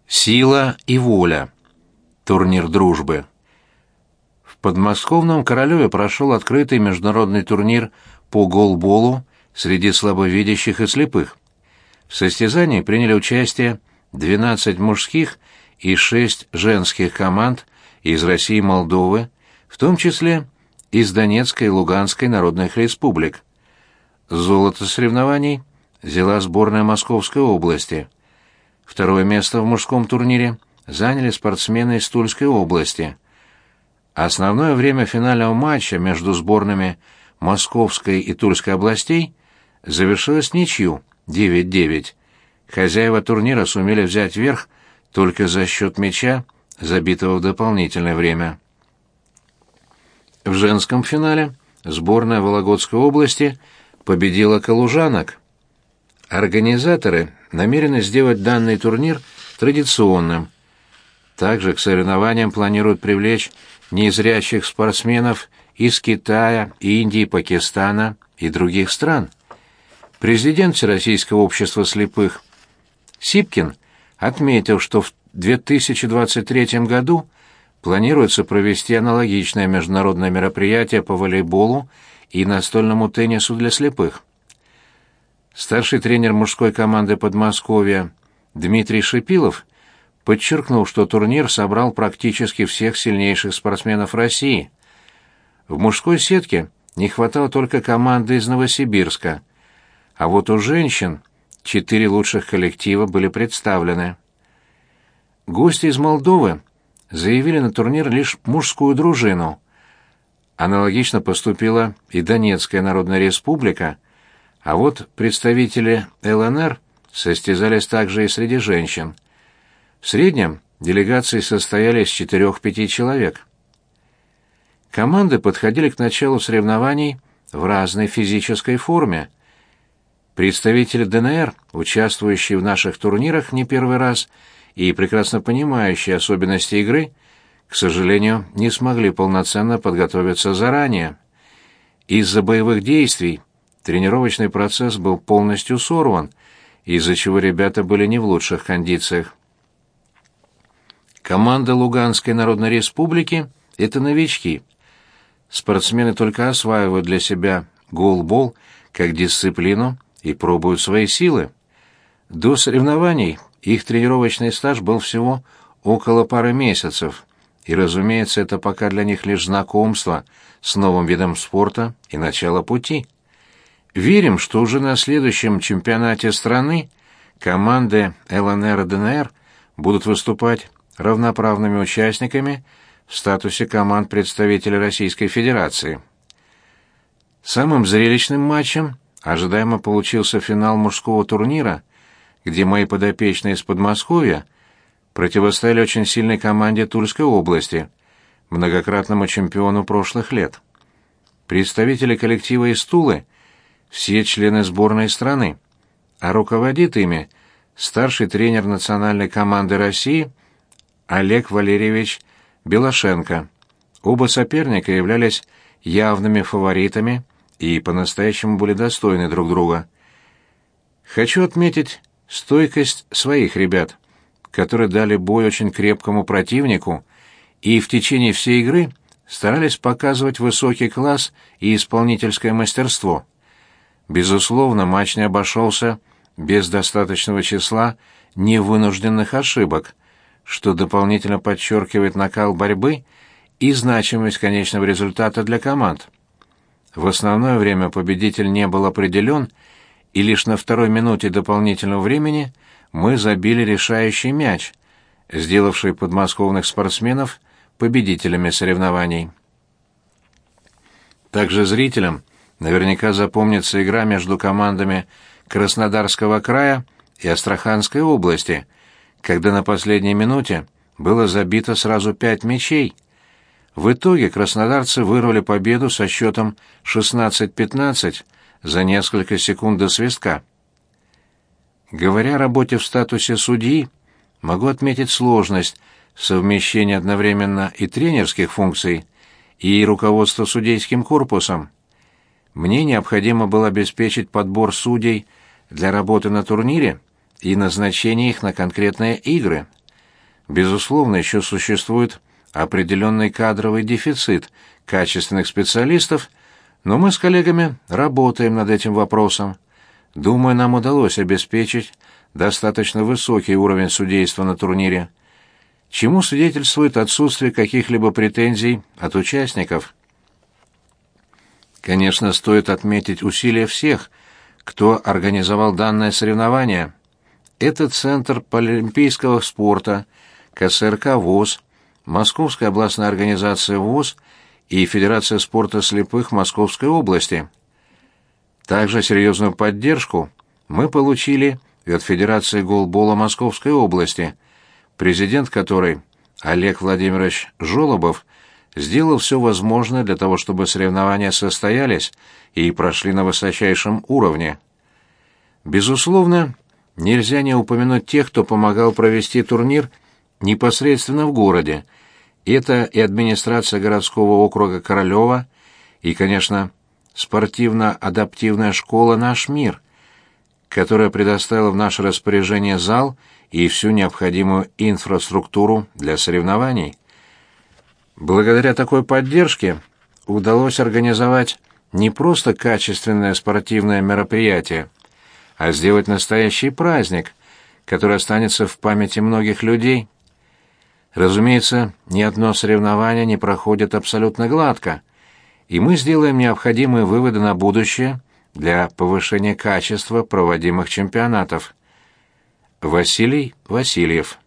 Сила и воля. Турнир дружбы. В подмосковном Королеве прошел открытый международный турнир по голболу среди слабовидящих и слепых. В состязании приняли участие 12 мужских и 6 женских команд из России и Молдовы, в том числе из Донецкой и Луганской народных республик. Золото соревнований взяла сборная Московской области. Второе место в мужском турнире заняли спортсмены из Тульской области. Основное время финального матча между сборными Московской и Тульской областей завершилось ничью 9-9. Хозяева турнира сумели взять верх только за счет мяча, забитого в дополнительное время. В женском финале сборная Вологодской области победила калужанок. Организаторы намерены сделать данный турнир традиционным. Также к соревнованиям планируют привлечь незрячих спортсменов из Китая, Индии, Пакистана и других стран. Президент Всероссийского общества слепых Сипкин отметил, что в 2023 году планируется провести аналогичное международное мероприятие по волейболу и настольному теннису для слепых. Старший тренер мужской команды Подмосковья Дмитрий Шипилов подчеркнул, что турнир собрал практически всех сильнейших спортсменов России. В мужской сетке не хватало только команды из Новосибирска, а вот у женщин 4 лучших коллектива были представлены. Гости из Молдовы заявили на турнир лишь мужскую дружину. Аналогично поступила и Донецкая народная республика, а вот представители ЛНР состязались также и среди женщин. В среднем делегации состояли из 4-5 человек. Команды подходили к началу соревнований в разной физической форме. Представители ДНР, участвующие в наших турнирах не первый раз и прекрасно понимающие особенности игры, к сожалению, не смогли полноценно подготовиться заранее. Из-за боевых действий тренировочный процесс был полностью сорван, из-за чего ребята были не в лучших кондициях. Команда Луганской народной республики — это новички. Спортсмены только осваивают для себя голбол как дисциплину и пробуют свои силы. До соревнований их тренировочный стаж был всего около пары месяцев, и, разумеется, это пока для них лишь знакомство с новым видом спорта и начало пути. Верим, что уже на следующем чемпионате страны команды ЛНР и ДНР будут выступать равноправными участниками в статусе команд представителей Российской Федерации. Самым зрелищным матчем ожидаемо получился финал мужского турнира, где мои подопечные из Подмосковья противостояли очень сильной команде Тульской области, многократному чемпиону прошлых лет. Представители коллектива из Тулы — все члены сборной страны, а руководит ими старший тренер национальной команды России Олег Валерьевич Белошенко. Оба соперника являлись явными фаворитами и по-настоящему были достойны друг друга. Хочу отметить стойкость своих ребят, которые дали бой очень крепкому противнику и в течение всей игры старались показывать высокий класс и исполнительское мастерство. Безусловно, матч не обошелся без достаточного числа невынужденных ошибок, что дополнительно подчеркивает накал борьбы и значимость конечного результата для команд. В основное время победитель не был определен, и лишь на второй минуте дополнительного времени мы забили решающий мяч, сделавший подмосковных спортсменов победителями соревнований. Также зрителям наверняка запомнится игра между командами Краснодарского края и Астраханской области, когда на последней минуте было забито сразу 5 мячей. В итоге краснодарцы вырвали победу со счетом 16-15 за несколько секунд до свистка. Говоря о работе в статусе судьи, могу отметить сложность совмещения одновременно и тренерских функций, и руководства судейским корпусом. Мне необходимо было обеспечить подбор судей для работы на турнире и назначение их на конкретные игры. Безусловно, еще существует определенный кадровый дефицит качественных специалистов, но мы с коллегами работаем над этим вопросом. Думаю, нам удалось обеспечить достаточно высокий уровень судейства на турнире, чему свидетельствует отсутствие каких-либо претензий от участников. Конечно, стоит отметить усилия всех, кто организовал данное соревнование. Это Центр паралимпийского спорта, КСРК ВОС, Московская областная организация ВОС и Федерация спорта слепых Московской области. Также серьезную поддержку мы получили и от Федерации голбола Московской области, президент которой, Олег Владимирович Жолобов, сделал все возможное для того, чтобы соревнования состоялись и прошли на высочайшем уровне. Безусловно, нельзя не упомянуть тех, кто помогал провести турнир непосредственно в городе. Это и администрация городского округа Королёва, и, конечно, спортивно-адаптивная школа «Наш мир», которая предоставила в наше распоряжение зал и всю необходимую инфраструктуру для соревнований. Благодаря такой поддержке удалось организовать не просто качественное спортивное мероприятие, а сделать настоящий праздник, который останется в памяти многих людей. Разумеется, ни одно соревнование не проходит абсолютно гладко, и мы сделаем необходимые выводы на будущее для повышения качества проводимых чемпионатов. Василий Васильев.